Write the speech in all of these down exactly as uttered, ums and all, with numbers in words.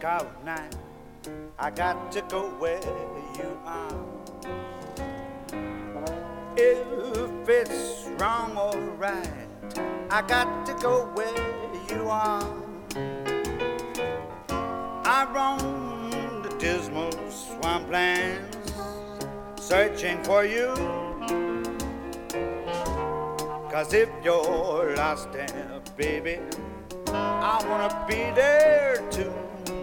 blackout night. I got to go where you are. If it's wrong or right, I got to go where you are. I roam the dismal swamplands, searching for you. 'Cause if you're lost there, baby, I wanna be there too.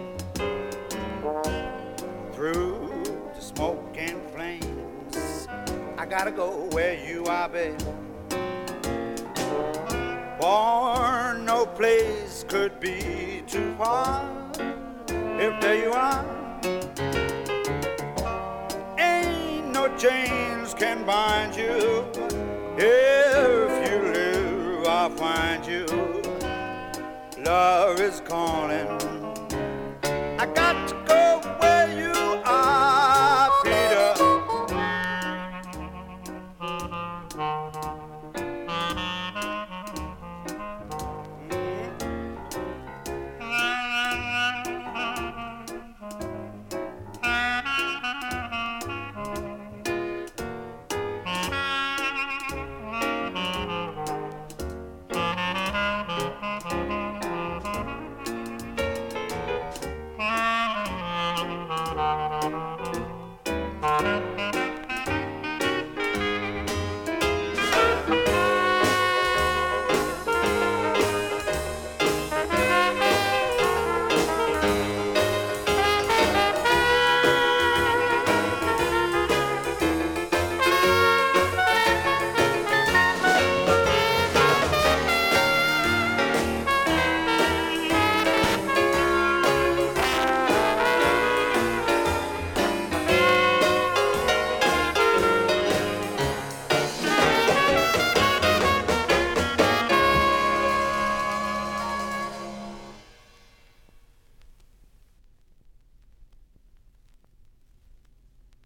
Through the smoke and flames, I gotta go where you are, baby. For no place could be too far. If there you are, ain't no chains can bind you. If you live, I'll find you. Love is calling. I got to go